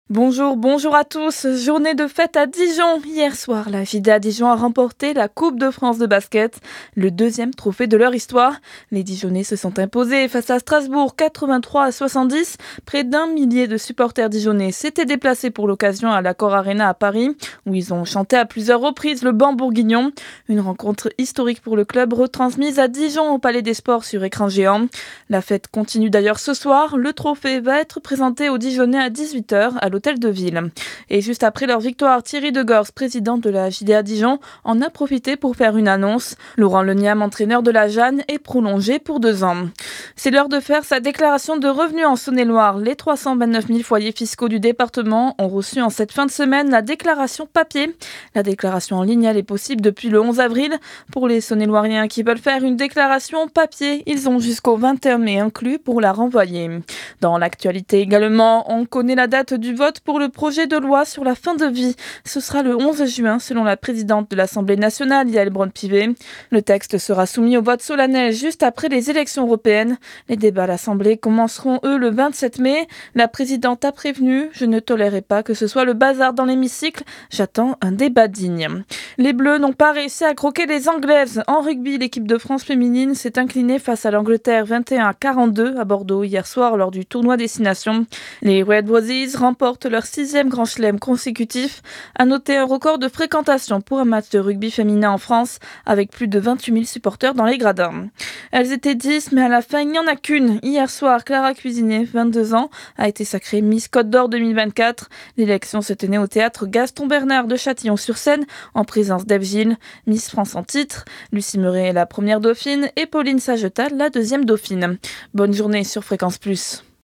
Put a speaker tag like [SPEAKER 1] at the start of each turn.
[SPEAKER 1] Bonjour à tous. Journée de fête à Dijon. Hier soir, la JDA Dijon a remporté la Coupe de France de basket, le deuxième trophée de leur histoire. Les Dijonnais se sont imposés face à Strasbourg 83-70. Près d'un millier de supporters dijonnais s'étaient déplacés pour l'occasion à l'Accor Arena à Paris, où ils ont chanté à plusieurs reprises le banc bourguignon. Une rencontre historique pour le club retransmise à Dijon au Palais des Sports sur écran géant. La fête continue d'ailleurs ce soir. Le trophée va être présenté aux Dijonnais à 18h à l'Hôtel de Ville. Et juste après leur victoire, Thierry Degors, président de la JDA Dijon, en a profité pour faire une annonce. Laurent Leniam, entraîneur de la Jeanne, est prolongé pour 2 ans. C'est l'heure de faire sa déclaration de revenus en Saône-et-Loire. Les 329 000 foyers fiscaux du département ont reçu en cette fin de semaine la déclaration papier. La déclaration en ligne, elle est possible depuis le 11 avril. Pour les Saône-et-Loiriens qui veulent faire une déclaration papier, ils ont jusqu'au 21 mai inclus pour la renvoyer. Dans l'actualité également, on connaît la date du vote pour le projet de loi sur la fin de vie. Ce sera le 11 juin selon la présidente de l'Assemblée nationale, Yaël Braun-Pivet. Le texte sera soumis au vote solennel juste après les élections européennes. Les débats à l'Assemblée commenceront, eux, le 27 mai. La présidente a prévenu « Je ne tolérerai pas que ce soit le bazar dans l'hémicycle. J'attends un débat digne ». Les Bleus n'ont pas réussi à croquer les Anglaises. En rugby, l'équipe de France féminine s'est inclinée face à l'Angleterre 21-42 à Bordeaux hier soir lors du tournoi Destination. Les Red Roses remportent leur 6e grand chelem consécutif. À noter un record de fréquentation pour un match de rugby féminin en France avec plus de 28 000 supporters dans les gradins. Elles étaient 10, mais à la fin, il n'y en a qu'une. Hier soir, Clara Cuisinier, 22 ans, a été sacrée Miss Côte d'Or 2024. L'élection se tenait au théâtre Gaston Bernard de Châtillon-sur-Seine en présence d'Ève Gilles, Miss France en titre. Lucie Meuret est la première dauphine et Pauline Sagetal la deuxième dauphine. Bonne journée sur Fréquence Plus.